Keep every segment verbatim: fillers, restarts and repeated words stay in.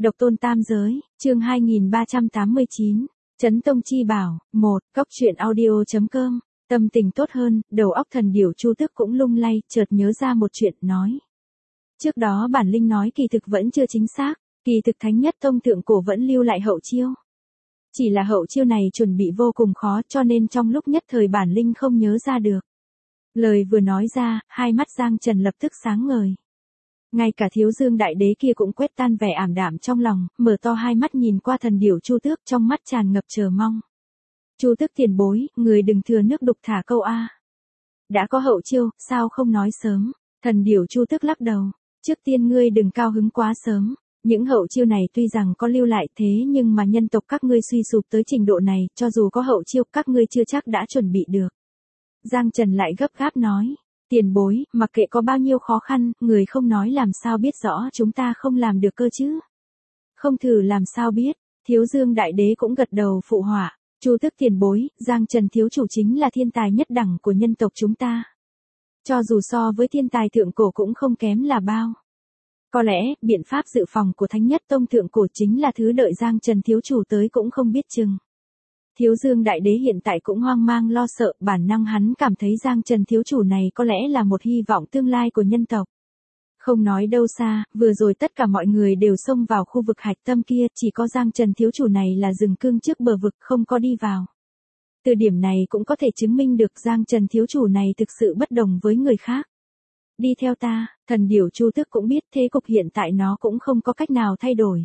Độc tôn tam giới, chương hai nghìn ba trăm tám mươi chín, Chấn Tông Chi Bảo, một, Cóc truyện audio chấm com, tâm tình tốt hơn, đầu óc thần điểu Chu Tước cũng lung lay, chợt nhớ ra một chuyện, nói. Trước đó bản linh nói kỳ thực vẫn chưa chính xác, kỳ thực Thánh Nhất Tông thượng cổ vẫn lưu lại hậu chiêu. Chỉ là hậu chiêu này chuẩn bị vô cùng khó cho nên trong lúc nhất thời bản linh không nhớ ra được. Lời vừa nói ra, hai mắt Giang Trần lập tức sáng ngời. Ngay cả Thiếu Dương Đại Đế kia cũng quét tan vẻ ảm đạm trong lòng, mở to hai mắt nhìn qua thần điểu Chu Tước, trong mắt tràn ngập chờ mong. Chu Tước tiền bối, người đừng thừa nước đục thả câu a. Đã có hậu chiêu, sao không nói sớm? Thần điểu Chu Tước lắc đầu. Trước tiên ngươi đừng cao hứng quá sớm. Những hậu chiêu này tuy rằng có lưu lại thế nhưng mà nhân tộc các ngươi suy sụp tới trình độ này, cho dù có hậu chiêu các ngươi chưa chắc đã chuẩn bị được. Giang Trần lại gấp gáp nói. Tiền bối, mặc kệ có bao nhiêu khó khăn, người không nói làm sao biết rõ chúng ta không làm được cơ chứ. Không thử làm sao biết, Thiếu Dương Đại Đế cũng gật đầu phụ họa. Chu Tước tiền bối, Giang Trần thiếu chủ chính là thiên tài nhất đẳng của nhân tộc chúng ta. Cho dù so với thiên tài thượng cổ cũng không kém là bao. Có lẽ, biện pháp dự phòng của Thánh Nhất Tông thượng cổ chính là thứ đợi Giang Trần thiếu chủ tới cũng không biết chừng. Thiếu Dương Đại Đế hiện tại cũng hoang mang lo sợ, bản năng hắn cảm thấy Giang Trần thiếu chủ này có lẽ là một hy vọng tương lai của nhân tộc. Không nói đâu xa, vừa rồi tất cả mọi người đều xông vào khu vực hạch tâm kia, chỉ có Giang Trần thiếu chủ này là dừng cương trước bờ vực không có đi vào. Từ điểm này cũng có thể chứng minh được Giang Trần thiếu chủ này thực sự bất đồng với người khác. Đi theo ta, thần điểu Chu Tước cũng biết thế cục hiện tại nó cũng không có cách nào thay đổi.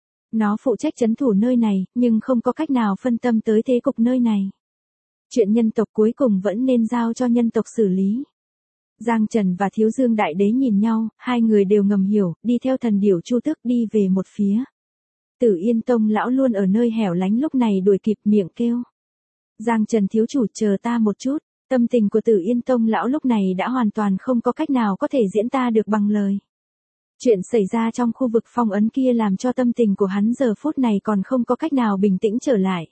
Nó phụ trách trấn thủ nơi này, nhưng không có cách nào phân tâm tới thế cục nơi này. Chuyện nhân tộc cuối cùng vẫn nên giao cho nhân tộc xử lý. Giang Trần và Thiếu Dương Đại Đế nhìn nhau, hai người đều ngầm hiểu, đi theo thần điểu Chu Tước đi về một phía. Tử Yên Tông lão luôn ở nơi hẻo lánh lúc này đuổi kịp miệng kêu. Giang Trần thiếu chủ chờ ta một chút, tâm tình của Tử Yên Tông lão lúc này đã hoàn toàn không có cách nào có thể diễn tả được bằng lời. Chuyện xảy ra trong khu vực phong ấn kia làm cho tâm tình của hắn giờ phút này còn không có cách nào bình tĩnh trở lại.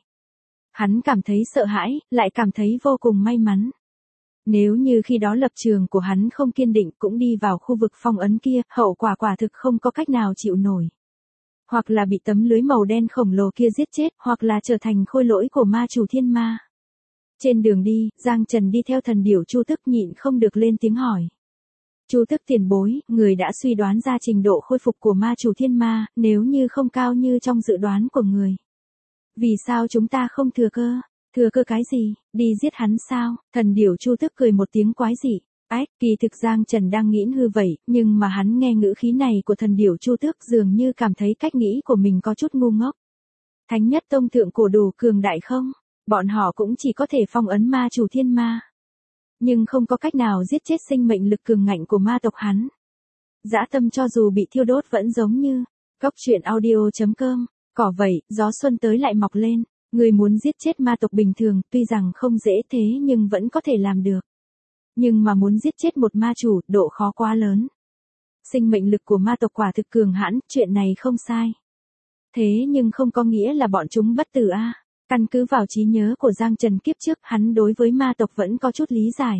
Hắn cảm thấy sợ hãi, lại cảm thấy vô cùng may mắn. Nếu như khi đó lập trường của hắn không kiên định cũng đi vào khu vực phong ấn kia, hậu quả quả thực không có cách nào chịu nổi. Hoặc là bị tấm lưới màu đen khổng lồ kia giết chết, hoặc là trở thành khôi lỗi của ma chủ thiên ma. Trên đường đi, Giang Trần đi theo thần điểu Chu Tước nhịn không được lên tiếng hỏi. Chu Tước tiền bối, người đã suy đoán ra trình độ khôi phục của ma chủ thiên ma, nếu như không cao như trong dự đoán của người. Vì sao chúng ta không thừa cơ? Thừa cơ cái gì? Đi giết hắn sao? Thần điểu Chu Tước cười một tiếng quái dị. Ách, kỳ thực Giang Trần đang nghĩ hư vậy, nhưng mà hắn nghe ngữ khí này của thần điểu Chu Tước dường như cảm thấy cách nghĩ của mình có chút ngu ngốc. Thánh Nhất Tông thượng cổ đủ cường đại không? Bọn họ cũng chỉ có thể phong ấn ma chủ thiên ma. Nhưng không có cách nào giết chết sinh mệnh lực cường ngạnh của ma tộc hắn. Dã tâm cho dù bị thiêu đốt vẫn giống như. Cóc truyện audio chấm com. Cỏ vậy, gió xuân tới lại mọc lên. Người muốn giết chết ma tộc bình thường, tuy rằng không dễ thế nhưng vẫn có thể làm được. Nhưng mà muốn giết chết một ma chủ, độ khó quá lớn. Sinh mệnh lực của ma tộc quả thực cường hãn, chuyện này không sai. Thế nhưng không có nghĩa là bọn chúng bất tử a. Căn cứ vào trí nhớ của Giang Trần kiếp trước, hắn đối với ma tộc vẫn có chút lý giải.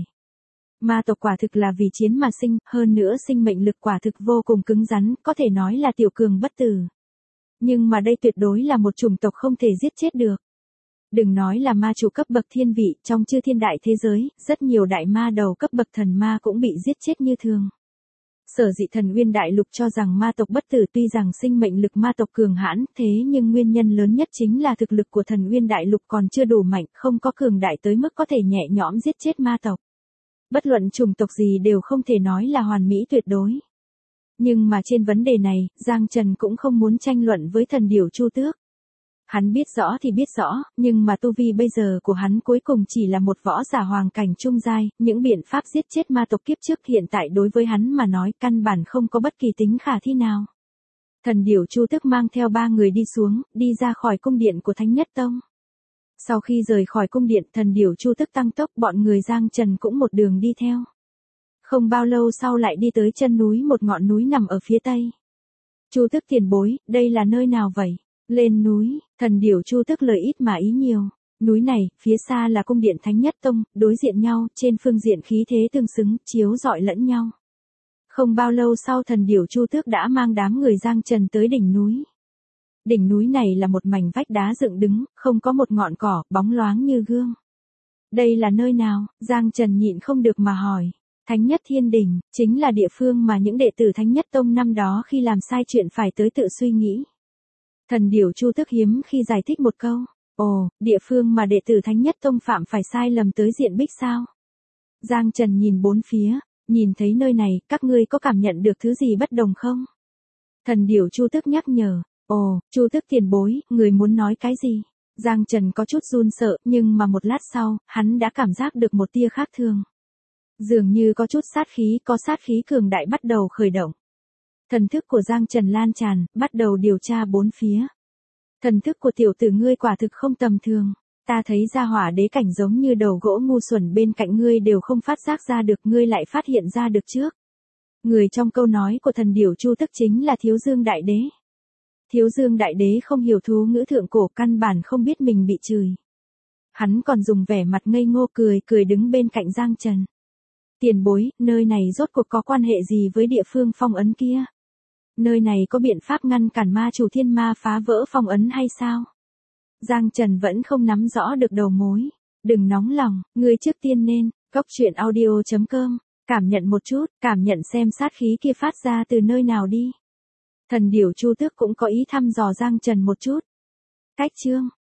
Ma tộc quả thực là vì chiến mà sinh, hơn nữa sinh mệnh lực quả thực vô cùng cứng rắn, có thể nói là tiểu cường bất tử. Nhưng mà đây tuyệt đối là một chủng tộc không thể giết chết được. Đừng nói là ma chủ cấp bậc thiên vị, trong chư thiên đại thế giới, rất nhiều đại ma đầu cấp bậc thần ma cũng bị giết chết như thường. Sở dĩ Thần Uyên Đại Lục cho rằng ma tộc bất tử tuy rằng sinh mệnh lực ma tộc cường hãn, thế nhưng nguyên nhân lớn nhất chính là thực lực của Thần Uyên Đại Lục còn chưa đủ mạnh, không có cường đại tới mức có thể nhẹ nhõm giết chết ma tộc. Bất luận chủng tộc gì đều không thể nói là hoàn mỹ tuyệt đối. Nhưng mà trên vấn đề này, Giang Trần cũng không muốn tranh luận với thần điểu Chu Tước. Hắn biết rõ thì biết rõ, nhưng mà tu vi bây giờ của hắn cuối cùng chỉ là một võ giả hoàng cảnh trung giai, những biện pháp giết chết ma tộc kiếp trước hiện tại đối với hắn mà nói căn bản không có bất kỳ tính khả thi nào. Thần điểu Chu Tước mang theo ba người đi xuống, đi ra khỏi cung điện của Thánh Nhất Tông. Sau khi rời khỏi cung điện, thần điểu Chu Tước tăng tốc, bọn người Giang Trần cũng một đường đi theo. Không bao lâu sau lại đi tới chân núi, một ngọn núi nằm ở phía tây. Chu Tước tiền bối, đây là nơi nào vậy? Lên núi, thần điểu Chu Tước lời ít mà ý nhiều. Núi này, phía xa là cung điện Thánh Nhất Tông, đối diện nhau, trên phương diện khí thế tương xứng, chiếu rọi lẫn nhau. Không bao lâu sau thần điểu Chu Tước đã mang đám người Giang Trần tới đỉnh núi. Đỉnh núi này là một mảnh vách đá dựng đứng, không có một ngọn cỏ, bóng loáng như gương. Đây là nơi nào? Giang Trần nhịn không được mà hỏi. Thánh Nhất Thiên Đình, chính là địa phương mà những đệ tử Thánh Nhất Tông năm đó khi làm sai chuyện phải tới tự suy nghĩ. Thần điểu Chu Tước hiếm khi giải thích một câu. Ồ, địa phương mà đệ tử Thánh Nhất Tông phạm phải sai lầm tới diện bích sao? Giang Trần nhìn bốn phía, nhìn thấy nơi này, các ngươi có cảm nhận được thứ gì bất đồng không? Thần điểu Chu Tước nhắc nhở. Ồ, Chu Tước tiền bối, người muốn nói cái gì? Giang Trần có chút run sợ, nhưng mà một lát sau, hắn đã cảm giác được một tia khác thường. Dường như có chút sát khí, có sát khí cường đại bắt đầu khởi động. Thần thức của Giang Trần lan tràn, bắt đầu điều tra bốn phía. Thần thức của tiểu tử ngươi quả thực không tầm thường. Ta thấy ra hỏa đế cảnh giống như đầu gỗ ngu xuẩn bên cạnh ngươi đều không phát giác ra được, ngươi lại phát hiện ra được trước. Người trong câu nói của thần điểu Chu Tước chính là Thiếu Dương Đại Đế. Thiếu Dương Đại Đế không hiểu thú ngữ thượng cổ, căn bản không biết mình bị chửi. Hắn còn dùng vẻ mặt ngây ngô cười cười đứng bên cạnh Giang Trần. Tiền bối, nơi này rốt cuộc có quan hệ gì với địa phương phong ấn kia? Nơi này có biện pháp ngăn cản ma chủ thiên ma phá vỡ phong ấn hay sao? Giang Trần vẫn không nắm rõ được đầu mối. Đừng nóng lòng, ngươi trước tiên nên, cốc truyện audio chấm com, cảm nhận một chút, cảm nhận xem sát khí kia phát ra từ nơi nào đi. Thần điểu Chu Tước cũng có ý thăm dò Giang Trần một chút. Cách chương